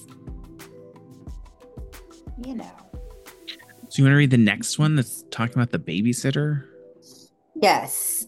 You know. So you want to read the next one that's talking about the babysitter? Yes.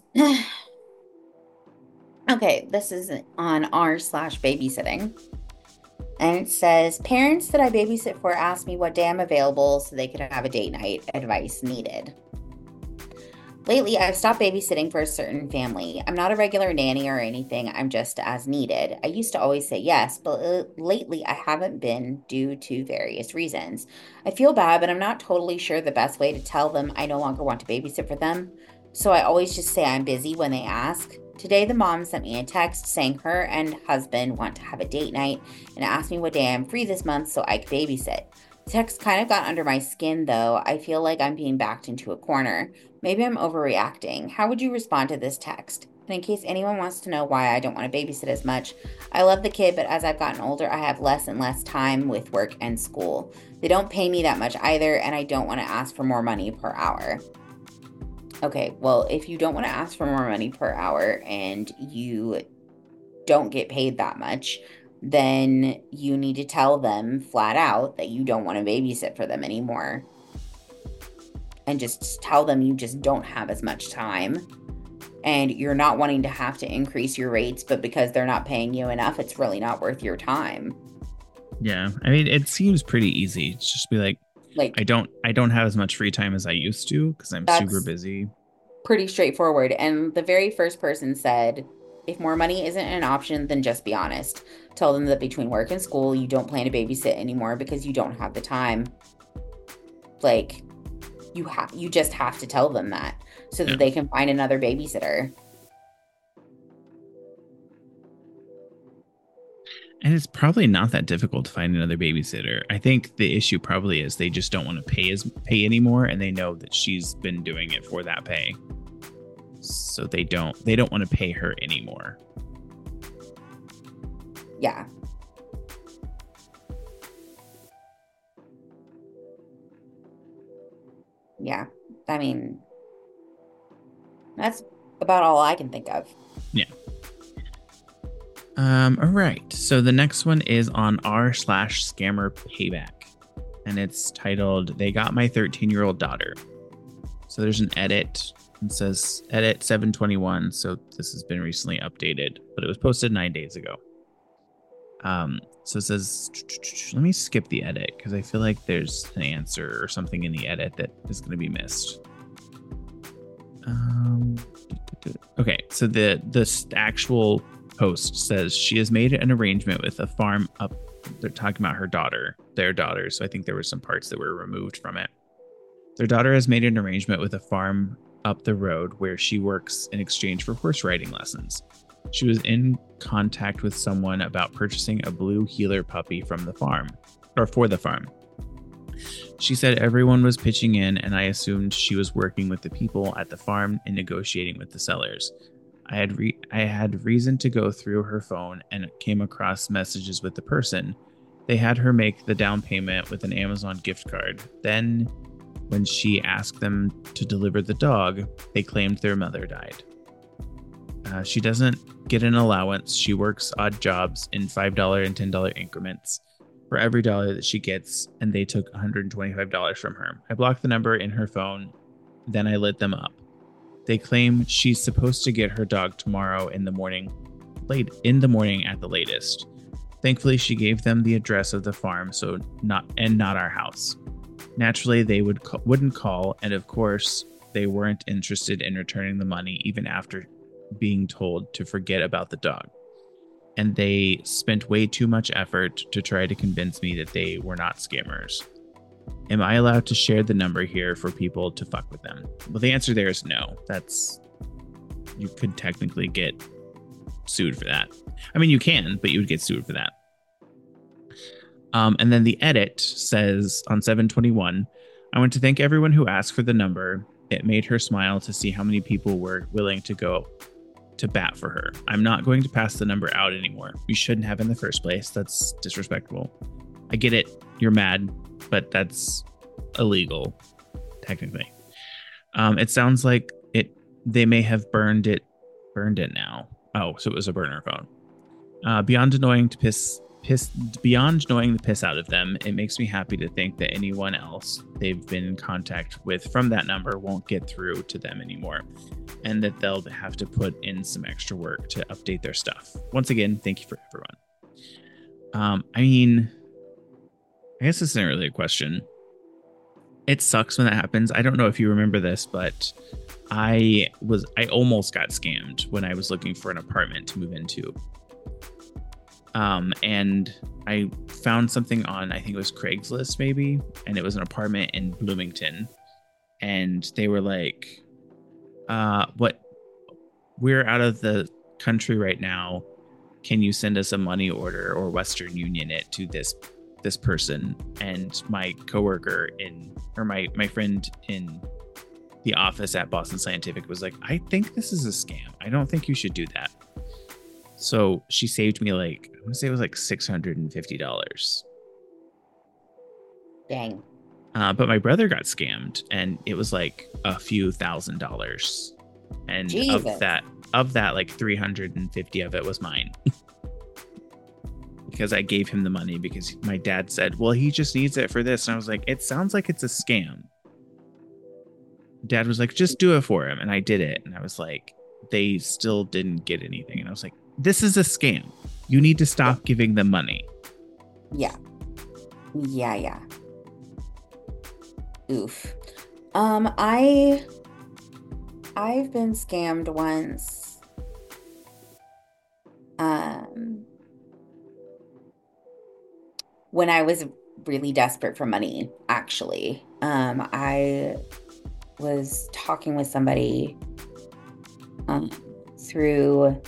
Okay, this is on r slash babysitting. And it says, parents that I babysit for asked me what day I'm available so they could have a date night. Advice needed. Lately, I've stopped babysitting for a certain family. I'm not a regular nanny or anything. I'm just as needed. I used to always say yes, but uh, lately I haven't been due to various reasons. I feel bad, but I'm not totally sure the best way to tell them I no longer want to babysit for them. So I always just say I'm busy when they ask. Today, the mom sent me a text saying her and husband want to have a date night and asked me what day I'm free this month so I could babysit. The text kind of got under my skin, though. I feel like I'm being backed into a corner. Maybe I'm overreacting. How would you respond to this text? And in case anyone wants to know why I don't want to babysit as much, I love the kid, but as I've gotten older, I have less and less time with work and school. They don't pay me that much either, and I don't want to ask for more money per hour. Okay, well, if you don't want to ask for more money per hour and you don't get paid that much, then you need to tell them flat out that you don't want to babysit for them anymore. And just tell them you just don't have as much time and you're not wanting to have to increase your rates, but because they're not paying you enough, it's really not worth your time. Yeah, I mean, it seems pretty easy. It's just be like, Like I don't, I don't have as much free time as I used to because I'm super busy. pretty straightforward. And the very first person said, if more money isn't an option, then just be honest. Tell them that between work and school, you don't plan to babysit anymore because you don't have the time. Like, you have you just have to tell them that so that Yeah. they can find another babysitter. And it's probably not that difficult to find another babysitter. I think the issue probably is they just don't want to pay as pay anymore, and they know that she's been doing it for that pay. So they don't they don't want to pay her anymore. Yeah. Yeah. I mean, that's about all I can think of. Yeah. Um, all right. So the next one is on r slash scammer payback. And it's titled, They Got My thirteen-Year-Old Daughter. So there's an edit. It says edit seven twenty-one. So this has been recently updated, but it was posted nine days ago. Um, so it says, let me skip the edit because I feel like there's an answer or something in the edit that is going to be missed. Um, okay. So the, the actual post says she has made an arrangement with a farm up. They're talking about her daughter, their daughter. So I think there were some parts that were removed from it. Their daughter has made an arrangement with a farm up the road where she works in exchange for horse riding lessons. She was in contact with someone about purchasing a blue heeler puppy from the farm, or for the farm. She said everyone was pitching in, and I assumed she was working with the people at the farm and negotiating with the sellers. I had re- I had reason to go through her phone and came across messages with the person. They had her make the down payment with an Amazon gift card. Then, when she asked them to deliver the dog, they claimed their mother died. Uh, she doesn't get an allowance. She works odd jobs in five dollars and ten dollars increments for every dollar that she gets, and they took one hundred twenty-five dollars from her. I blocked the number in her phone, then I lit them up. They claim she's supposed to get her dog tomorrow in the morning, late in the morning at the latest. Thankfully, she gave them the address of the farm, so not and not our house. Naturally, they would wouldn't call, and of course, they weren't interested in returning the money even after being told to forget about the dog. And they spent way too much effort to try to convince me that they were not scammers. Am I allowed to share the number here for people to fuck with them? Well, the answer there is no. That's, you could technically get sued for that. I mean, you can, but you would get sued for that. Um, and then the edit says on seven twenty-one, I want to thank everyone who asked for the number. It made her smile to see how many people were willing to go to bat for her. I'm not going to pass the number out anymore. You shouldn't have in the first place. That's disrespectful. I get it. You're mad, but that's illegal, technically. Um, it sounds like it. They may have burned it, burned it now. Oh, so it was a burner phone. Uh, beyond annoying to piss, piss, beyond annoying the piss out of them, it makes me happy to think that anyone else they've been in contact with from that number won't get through to them anymore, and that they'll have to put in some extra work to update their stuff. Once again, thank you for everyone. Um, I mean, I guess this isn't really a question. It sucks when that happens. I don't know if you remember this, but I was I almost got scammed when I was looking for an apartment to move into. Um, and I found something on, I think it was Craigslist maybe, and it was an apartment in Bloomington. And they were like, uh, what, we're out of the country right now. Can you send us a money order or Western Union it to this this person? And my coworker in, or my, my friend in the office at Boston Scientific was like, I think this is a scam. I don't think you should do that. So she saved me like, I want to say it was like six hundred fifty dollars. Dang. Uh, but my brother got scammed and it was like a few thousand dollars. And Jesus. of that, of that, like three hundred fifty of it was mine. Because I gave him the money because my dad said, well, he just needs it for this. And I was like, it sounds like it's a scam. Dad was like, just do it for him. And I did it. And I was like, they still didn't get anything. And I was like, this is a scam. You need to stop giving them money. Yeah. Yeah, yeah. Oof. Um, I I've been scammed once. Um, when I was really desperate for money, actually. Um, I was talking with somebody um, through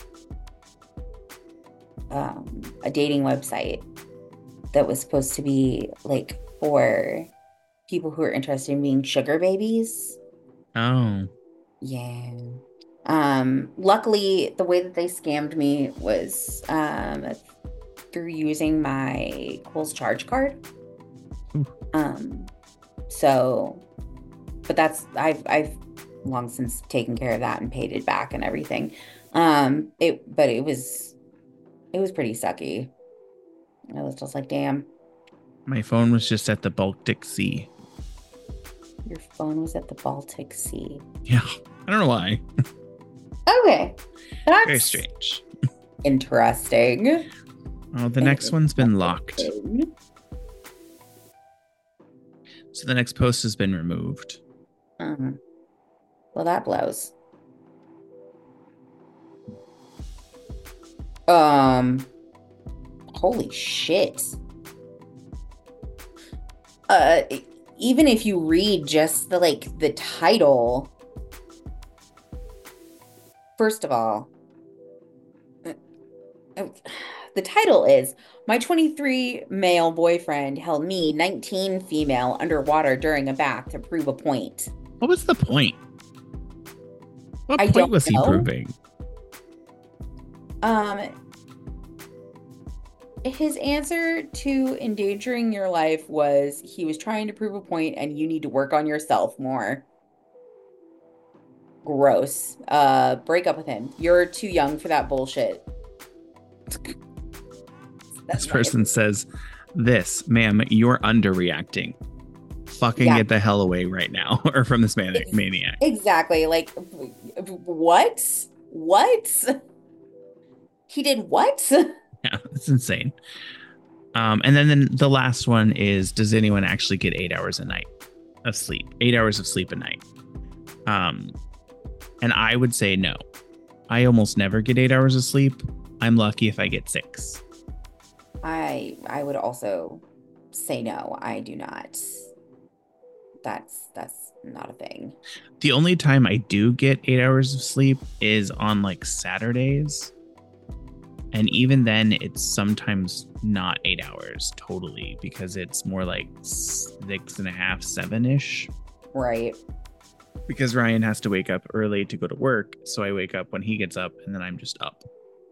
um, a dating website that was supposed to be like for people who are interested in being sugar babies. Oh, Yeah. Um, luckily, the way that they scammed me was um, through using my Kohl's charge card. ooh, Um, so, but that's I've I've long since taken care of that and paid it back and everything. Um, it but it was it was pretty sucky. I was just like, damn, my phone was just at the Baltic Sea. your phone was at the Baltic Sea. Yeah, I don't know why. Okay, Very that's strange. interesting. Oh, the next one's been locked. Interesting. So the next post has been removed. Mhm. Well, that blows. Um, holy shit. Uh, e- even if you read just the like the title, first of all, uh, uh, the title is My twenty-three male boyfriend held me, nineteen female, underwater during a bath to prove a point. What was the point? What I point don't was he know. proving? Um, his answer to endangering your life was he was trying to prove a point and you need to work on yourself more. Gross. Uh, break up with him. You're too young for that bullshit. That's This my person says, "This, ma'am, you're underreacting. Fucking yeah. get the hell away right now," or from this mani- Ex- maniac. exactly. Like what? What? He did what? Yeah, it's insane. Um, and then, then the last one is: does anyone actually get eight hours a night of sleep? Eight hours of sleep a night. Um, and I would say no. I almost never get eight hours of sleep. I'm lucky if I get six. I I would also say no. I do not. That's that's not a thing. The only time I do get eight hours of sleep is on like Saturdays. And even then, it's sometimes not eight hours totally because it's more like six and a half, seven ish. Right. Because Ryan has to wake up early to go to work. So I wake up when he gets up and then I'm just up.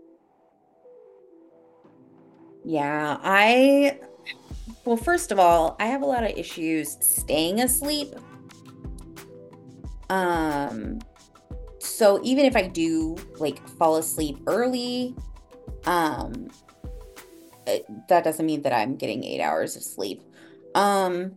Yeah, I well, first of all, I have a lot of issues staying asleep. Um, so even if I do like fall asleep early, um, it, that doesn't mean that I'm getting eight hours of sleep. Um,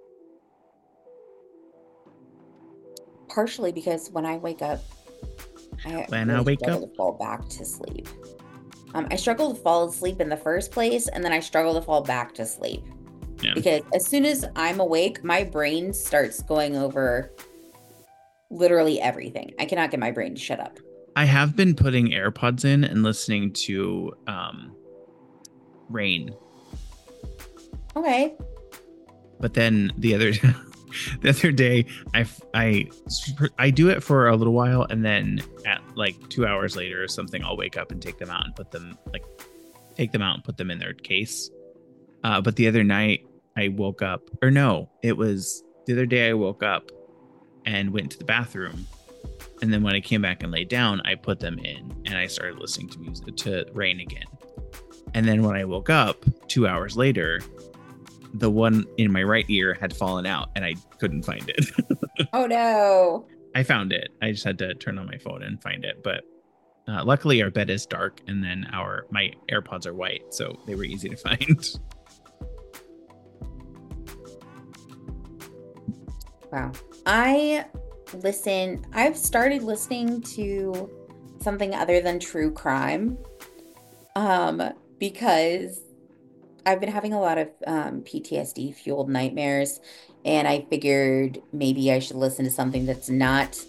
partially because when I wake up, I When I really wake struggle up, to fall back to sleep. Um, I struggle to fall asleep in the first place, and then I struggle to fall back to sleep. yeah. Because as soon as I'm awake, my brain starts going over literally everything. I cannot get my brain to shut up. I have been putting AirPods in and listening to um, Rain. Okay. But then the other the other day, I I I do it for a little while, and then at like two hours later or something, I'll wake up and take them out and put them like take them out and put them in their case. Uh, but the other night, I woke up, or no, it was the other day. I woke up and went to the bathroom, and then when I came back and laid down, I put them in, and I started listening to music to Rain again. And then when I woke up two hours later, the one in my right ear had fallen out and I couldn't find it. Oh no. I found it. I just had to turn on my phone and find it. But uh, luckily our bed is dark and then our my AirPods are white, so they were easy to find. Wow. I listen, I've started listening to something other than true crime. Um, because I've been having a lot of um, P T S D fueled nightmares, and I figured maybe I should listen to something that's not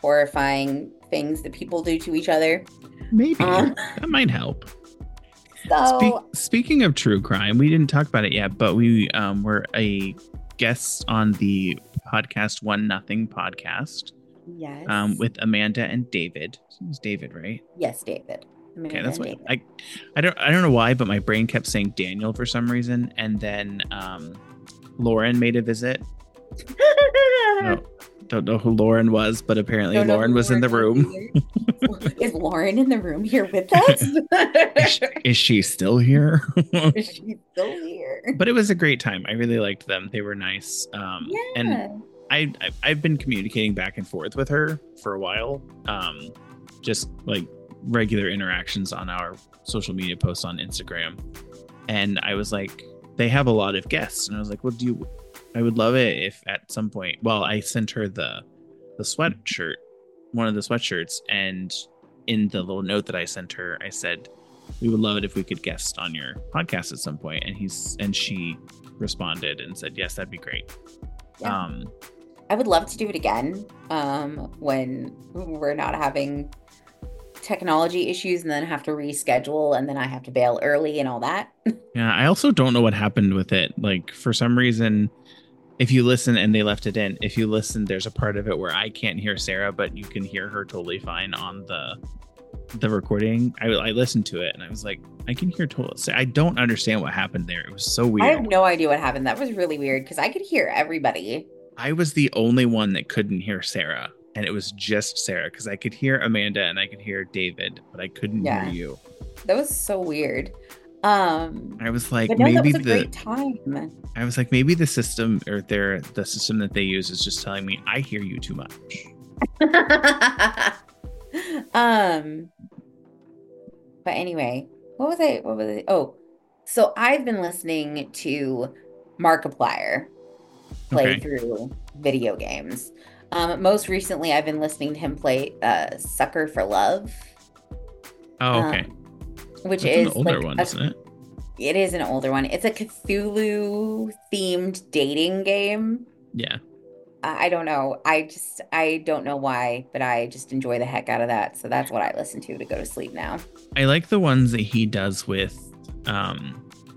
horrifying things that people do to each other. Maybe Um, that might help. so Speak, speaking of true crime, we didn't talk about it yet, but we um, were a guest on the podcast One Nothing podcast. yes, Um, with Amanda and David. It was David, right? yes, David. Okay, that's what I, I don't I don't know why, but my brain kept saying Daniel for some reason, and then um, Lauren made a visit. No, don't know who Lauren was, but apparently Lauren was Lauren in the room. Is Lauren in the room here with us? is, she, is she still here? Is she still here? But it was a great time. I really liked them. They were nice. Um, yeah. And I, I I've been communicating back and forth with her for a while. Um, just like regular interactions on our social media posts on Instagram. And I was like, they have a lot of guests. And I was like, well, do you, I would love it if at some point, well, I sent her the, the sweatshirt, one of the sweatshirts. And in the little note that I sent her, I said, we would love it if we could guest on your podcast at some point. And he's, and she responded and said, yes, that'd be great. Yeah. Um, I would love to do it again. Um, when we're not having technology issues and then have to reschedule and then I have to bail early and all that. Yeah, I also don't know what happened with it. Like for some reason, if you listen and they left it in, if you listen, there's a part of it where I can't hear Sarah, but you can hear her totally fine on the the recording. I, I listened to it and I was like, I can hear totally. I don't understand what happened there. It was so weird. I have no idea what happened. That was really weird because I could hear everybody. I was the only one that couldn't hear Sarah. And it was just Sarah because I could hear Amanda and I could hear David, but I couldn't yeah. hear you. That was so weird. Um, I was like, but no, maybe that was a the great time. I was like, maybe the system or their the system that they use is just telling me I hear you too much. um, but anyway, what was I? What was it? Oh, so I've been listening to Markiplier play Okay. through video games. Um, most recently, I've been listening to him play uh, Sucker for Love. Oh, okay. Um, which That's is an older like one, a, isn't it? It is an older one. It's a Cthulhu themed dating game. Yeah. I, I don't know. I just I don't know why, but I just enjoy the heck out of that. So that's what I listen to to go to sleep now. I like the ones that he does with um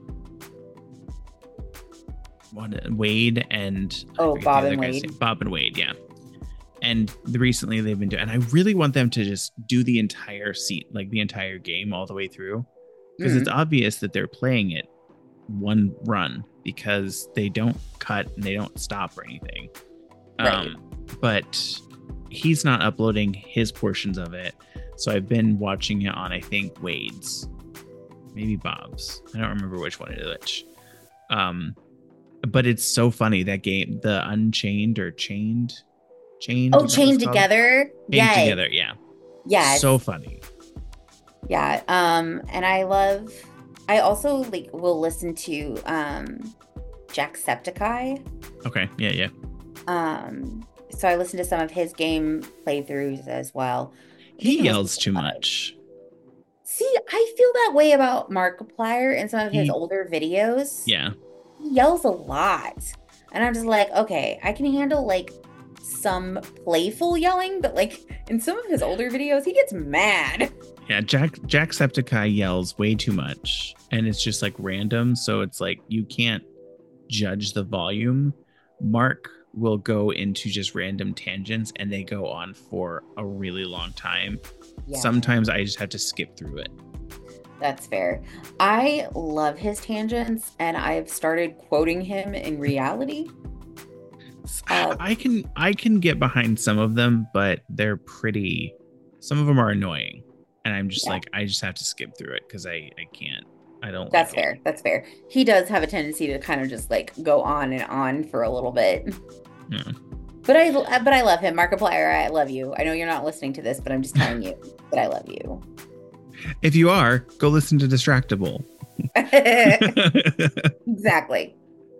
what Wade and Oh, Bob and Wade. Bob and Wade, yeah. And the, recently they've been doing, and I really want them to just do the entire seat, like the entire game all the way through, because mm. it's obvious that they're playing it one run because they don't cut and they don't stop or anything. Right. Um, but he's not uploading his portions of it, so I've been watching it on I think Wade's, maybe Bob's. I don't remember which one it is which. Um, but it's so funny that game, the Unchained or Chained. Chained. Oh, Chained Together. Chained yeah. Together. Yeah. Yeah. So funny. Yeah. Um, and I love. I also like will listen to um, Jacksepticeye. Okay. Yeah. Yeah. Um. So I listen to some of his game playthroughs as well. He yells too much. See, I feel that way about Markiplier in some of he, his older videos. Yeah. He yells a lot, and I'm just like, okay, I can handle like some playful yelling, but like in some of his older videos he gets mad. Yeah, Jack Jacksepticeye yells way too much and it's just like random, so it's like you can't judge the volume. Mark will go into just random tangents and they go on for a really long time. Yeah. Sometimes I just have to skip through it. That's fair. I love his tangents and I've started quoting him in reality. Uh, I can I can get behind some of them, but they're pretty. Some of them are annoying, and I'm just yeah. like I just have to skip through it because I I can't. I don't. That's like fair. it. That's fair. He does have a tendency to kind of just like go on and on for a little bit. Yeah. But I but I love him, Markiplier. I love you. I know you're not listening to this, but I'm just telling you that I love you. If you are, go listen to Distractable. Exactly.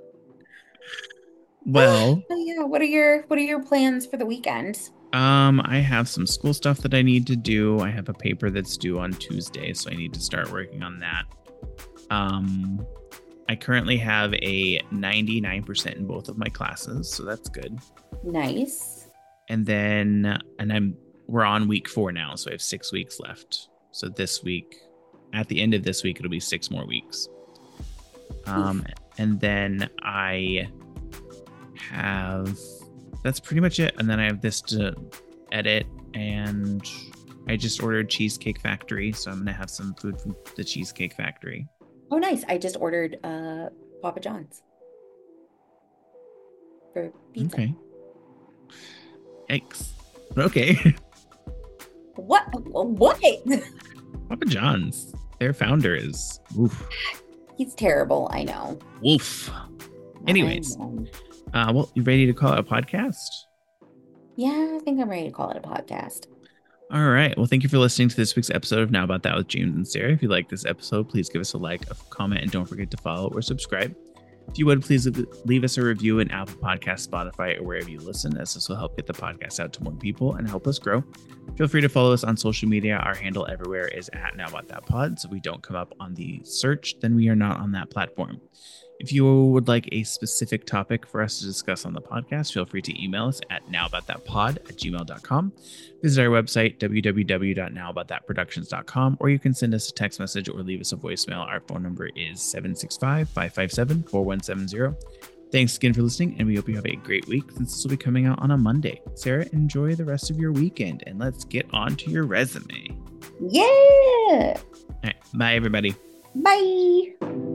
Well, oh, yeah. What are your What are your plans for the weekend? Um, I have some school stuff that I need to do. I have a paper that's due on Tuesday, so I need to start working on that. Um, I currently have a ninety-nine percent in both of my classes, so that's good. Nice. and then and I'm we're on week four now, so I have six weeks left. So this week, at the end of this week, it'll be six more weeks. Um, Oof. And then I have that's pretty much it. And then I have this to edit, and I just ordered Cheesecake Factory, so I'm gonna have some food from the Cheesecake Factory. Oh, nice! I just ordered uh, Papa John's for pizza. Okay. Yikes. Okay. What? What? Papa John's. Their founder is. Oof. He's terrible. I know. Woof. Anyways, uh, well, you ready to call it a podcast? Yeah, I think I'm ready to call it a podcast. All right. Well, thank you for listening to this week's episode of Now About That with James and Sarah. If you like this episode, please give us a like, a comment, and don't forget to follow or subscribe. If you would, please leave us a review in Apple Podcasts, Spotify, or wherever you listen, as this will help get the podcast out to more people and help us grow. Feel free to follow us on social media. Our handle everywhere is at Now About That Pod. So if we don't come up on the search, then we are not on that platform. If you would like a specific topic for us to discuss on the podcast, feel free to email us at nowaboutthatpod at gmail dot com. Visit our website, w w w dot now about that productions dot com, or you can send us a text message or leave us a voicemail. Our phone number is seven six five, five five seven, four one seven zero. Thanks again for listening, and we hope you have a great week since this will be coming out on a Monday. Sarah, enjoy the rest of your weekend, and let's get on to your resume. Yeah! All right. Bye, everybody. Bye!